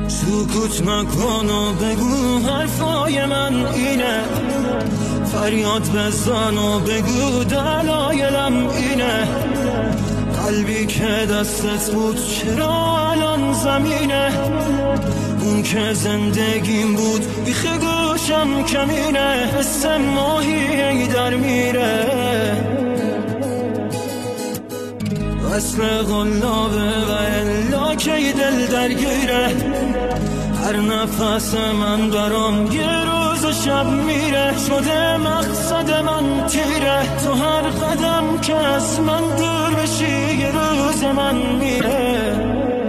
سکوت مکن و بگو حرفای من اینه، فریاد بزن و بگو دلایلم اینه. قلبی که دستت بود چرا الان زمینه؟ اون که زندگیم بود بیخ گوشم کمینه. حس ماهی در میره، وصل غلابه و الا که دل درگیره. هر نفس من برام یه روز و شب میره، شده مقصد من تیره. تو هر قدم که از من دور بشی یه روز من میره.